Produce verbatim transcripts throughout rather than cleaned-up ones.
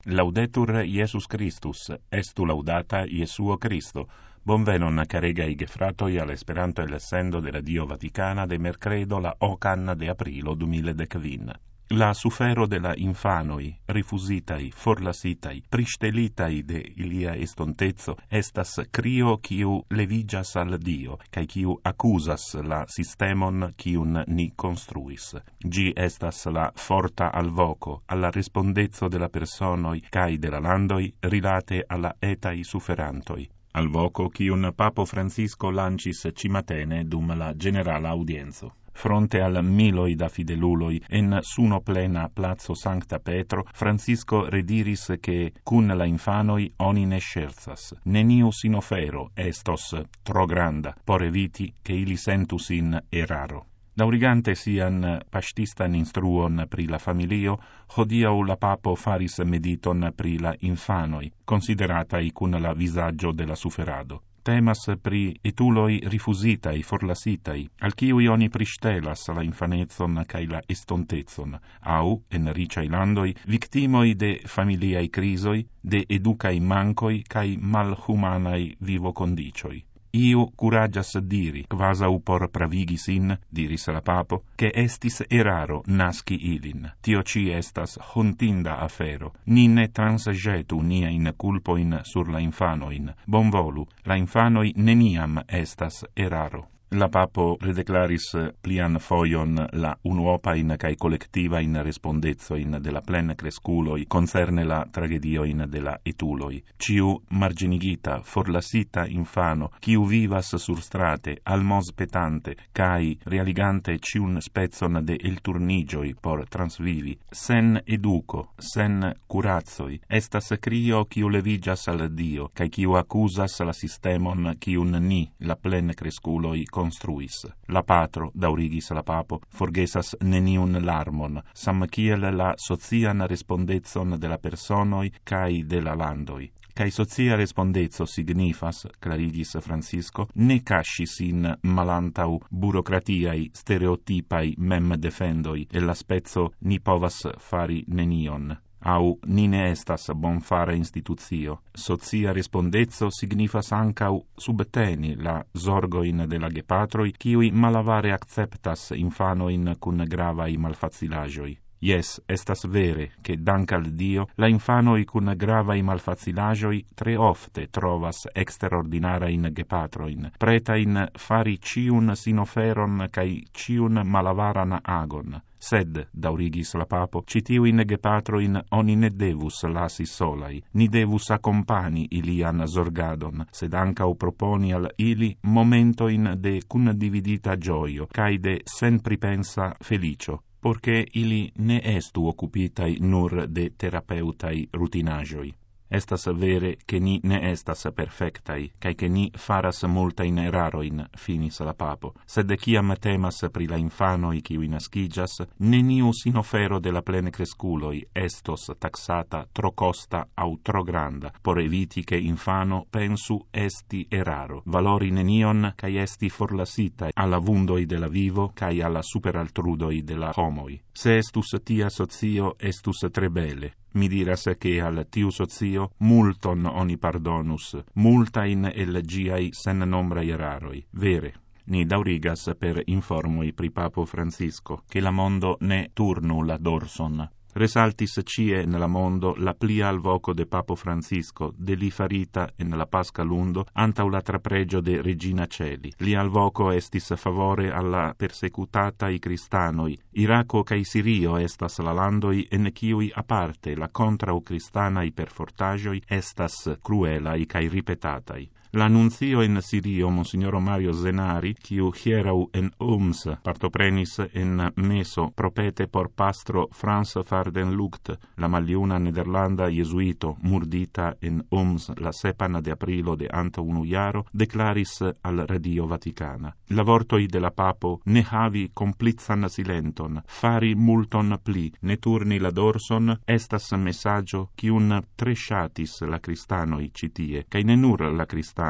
Laudetur Iesus Christus, estu laudata Iesuo Christo. Bonvenon caregai gefratoi all'Esperanto e l'essendo della Dio Vaticana de mercredo la ocan de aprilo duemiladecvin. La sufero de la infanoi, rifusitai, forlasitai, pristelitai de ilia estontezo, estas crio quiu levigas al Dio, cae quiu accusas la sistemon quiun ni construis. Gi estas la forta alvoco, alla respondezo de la personoi, cae de la landoi, rilate alla etai suferantoi. Alvoco quiun Papo Francisco lancis cimatene dum la generala audienzo. Fronte al miloi da fideluloi en suno plena plazo Sancta Petro, Francisco rediris che cun la infanoi oni ne scherzas. Neniu sinofero estos tro granda, por eviti che ili sentus in eraro. Daurigante sian pastistan instruon pri la familio, hodiau la papo faris mediton pri la infanoi, consideratai cun la visaggio de la suferado. Temas pri etuloi rifusitai, forlasitai, al ciui oni pristelas la infanezon cae la estontezon, au, en riciai landoi, victimoi de familiai crisoi, de educai mancoi cae malhumanai vivo condicioi. Iu curagias diri, quasau por pravigi sin, diris la papo, che estis eraro nasci ilin. Tio ci estas hontinda afero. Ni ne transgetu niain culpoin sur la infanoin. Bonvolu, la infanoi neniam estas eraro. La papo redeclaris plian foion la unuopain cae colectivain respondezoin de la plen cresculoi concerne la tragedioin de la etuloi. Ciu marginigita, forlasita infano, ciu vivas sur strate, almos petante, cae realigante ciun spezzon de elturnigioi por transvivi, sen educo, sen curazoi, estas crio ciu levigas al Dio, cae ciu accusas la sistemon ciun ni, la plen cresculoi, construis. La patro, daurigis la papo, forgesas neniun larmon, sam kiel la socian respondezon de la personoi cae de la landoi. Cae socia respondezzo signifas, clarigis Francisco, ne cascis in malantau burocratiai stereotipai mem defendoi, e la spezzo ni povas fari nenion. Au ni ne estas bonfara institutio. Socia respondezzo signifas ancau subteni la zorgoin de la gepatroi, kiui malavare acceptas infanoin cun gravai malfacilagioi. Yes, estas vere, che dank al Dio, la infanoi cun gravai malfacilagioi tre ofte trovas extraordinarain gepatroin, pretain fari ciun sinoferon cae ciun malavaran agon. Sed, daurigis la papo, citiuin gepatroin oni ne devus lasi solai, ni devus accompani ilian zorgadon, sed ancau proponi al ili momentoin de cun dividita gioio, cae de sen pripensa felicio, porche ili ne estu occupitai nur de terapeutai rutinagioi. Estas vere che ni ne estas perfectai, cae che ni faras multain eraroin, finis la papo. Sed ciam temas pri la infanoi kiui nascigas, neniu sinofero de la plene cresculoi estos taxata tro costa au tro granda, por eviti che infano pensu esti eraro, valori nenion cae esti forlasita alla vundoi de la vivo cae alla superaltrudoi de la homoi. Se estus tia socio estus tre bele. Mi diras che al tiu socio multon oni pardonus, multain el giai sen nombra eraroi. Vere. Ni daurigas per informoi pri Papo Francisco, che la mondo ne turnu la dorson. Resaltis cie nella mondo la plia alvoco de Papo Francisco, de li farita en la Pasca lundo, antau la trapregio de Regina Celi. Li alvoco estis favore alla persecutatai cristanoi. Iraco cae Sirio estas la landoi en ciui aparte la contrau cristanai perfortagioi estas cruelai cae ripetatai. L'annunzio in Sirio, Monsignoro Mario Zenari, quiu hierau en Homs partoprenis en meso propete por pastro Frans Varden Lugt, la maliuna nederlanda jesuito murdita en Homs la sepan de aprilo de anta unu jaro, declaris al Radio Vaticana. La vortoi de la papo ne havi complizan silenton, fari multon pli, ne turni la dorson, estas messaggio quiun tresciatis la cristanoi citie, cae ne nur la cristanoi,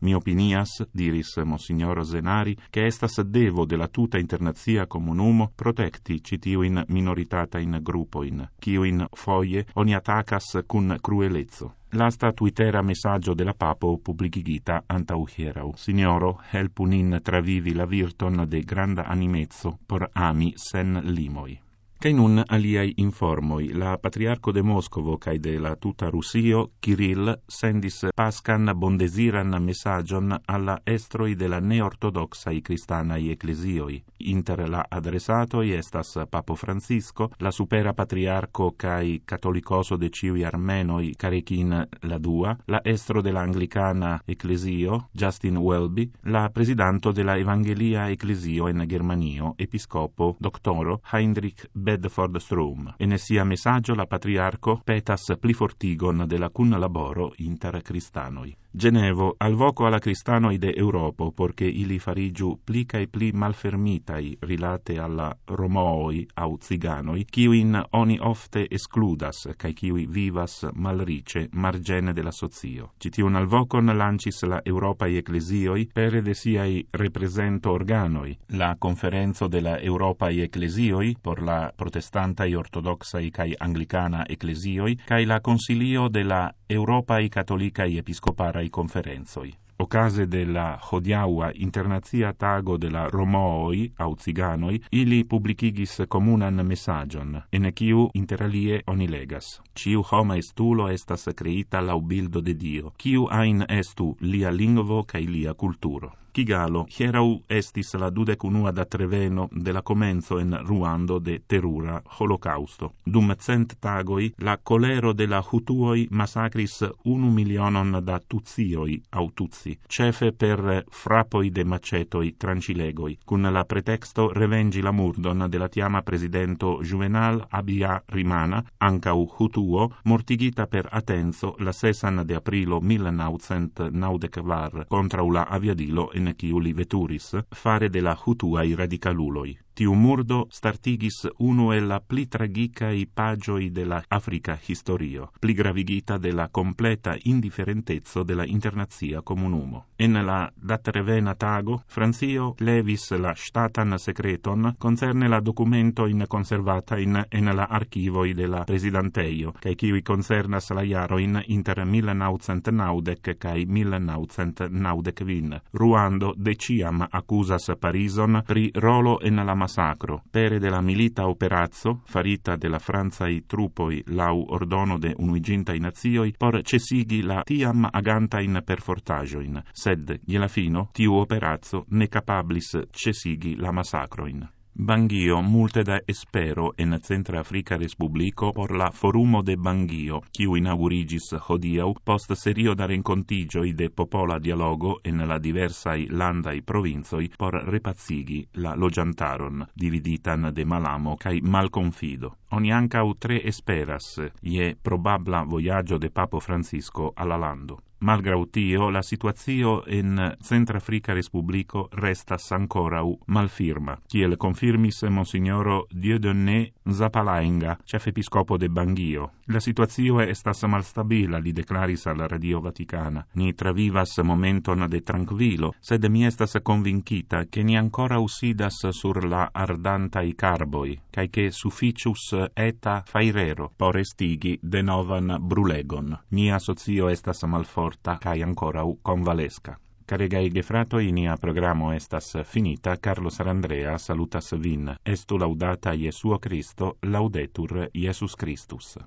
Mi opinias, diris Monsignor Zenari, che estas devo de la tuta internazia comunumo protecti citiuin minoritatain gruppoin, kiuin foie oni attacas cun cruelezzo. Lasta twittera messaggio della papo publicigita antau hierau. Signoro, helpu nin travivi la virton de granda animezzo por ami sen limoi. Kai nun aliai informoi, la patriarco de Moscovo kai de la tuta Russio, Kirill, sendis pascan bondesiran messagion alla estroi de la neortodoxai cristanai ecclesioi. Inter la adresatoi estas Papo Francisco, la supera patriarco kai catolicoso de ciui armenoi Carechin la dua, la estro de la anglicana ecclesio, Justin Welby, la presidanto de la Evangelia ecclesio en Germanio, episcopo doctoro Heinrich Bedford Strom. En sia messaggio la patriarco petas pli fortigon de la cun laboro inter cristanoi. Genevo alvoco alla cristanoi de Europo, porche ili farigiu pli cae pli malfermitai rilate alla Romooi au Ziganoi, kiuin oni ofte escludas, cae kiui vivas malrice margene de la socio. Citiun alvocon lancis la Europae ecclesioi pere de siai represento organoi, la conferenzo de la Europae ecclesioi por la protestantai ortodoxai cae anglicana ecclesioi, cae la consilio de la Europae catolicae episcoparai conferenzoi. Ocase de la hodiaua internazia tago de la Romooi au Ziganoi, ili publicigis comunan messagion, en quiu interalie oni legas. Ciu homa estulo estas creita lau bildo de Dio, quiu ain estu lia lingvo cae lia culturo. Kigalo, hierau estis la dudecunua da treveno de la comenzo en Ruando de terura holocausto. Dum cent tagoi, la colero de la Hutuoi massacris unu milionon da Tutsioi au Tutsi, cefe per frappoi de macetoi trancilegoi, cun la pretexto revengi la murdon de la tiama presidento Juvenal Abia Rimana, ancau Hutuo, mortigita per Atenzo la sesan de aprilo millenaŭcent naŭdek contra la aviadilo en quiu li veturis, fare de la Hutuai radicaluloi. Tiu murdo startigis unu el la pli tragicai pagioi de la Africa historio, pli gravigita de la completa indifferentezzo de la internazia comunumo. En la datrevena tago, Francio levis la statan secreton concerne la documento in conservata in, en la archivoi de la presidenteio, cae kiui concernas la jaroin inter millenaŭcent naŭdek cae millenaŭcent naŭdek kvin. Ruando deciam accusas Parison pri rolo en la massacro, pere de la milita operazzo, farita de la Franzai trupoi lau ordono de unuigintai nazioi, por cesigi la tiam agantain perfortagioin, sed, gliela fino, tiu operazzo ne capablis cesigi la massacroin. Bangio multe da espero en Centra Africa Respublico por la Forumo de Bangio, kiu inaugurigis hodiaŭ post serio da renkontiĝoj de popola dialogo en la diversaj landaj provincoj por repacigi la loĝantaron dividitan de malamo kaj malconfido. Oni ankaŭ tre esperas je probabla vojaĝo de Papo Francisco al la lando. Malgrau tio, la situazio en Centrafrica Respublico restas ancorau malfirma, kiel confirmis Monsignoro Dieudonné Zapalaenga, ĉefepiskopo de Bangio. La situazio estas malstabila, li deklaris al Radio Vaticana. Ni travivas momenton de trankvilo, sed mi estas konvinkita, ke ni ankorau sidas sur la ardantaj karboj, kaj ke suficius eta fajrero por estigi denovan brulegon. Nia socio estas malforta kai ancorau convalesca. Caregai gefratoi, nia programo estas finita. Carlo Sarandrea salutas vin. Estu laudata Jesuo Cristo, laudetur Jesus Christus.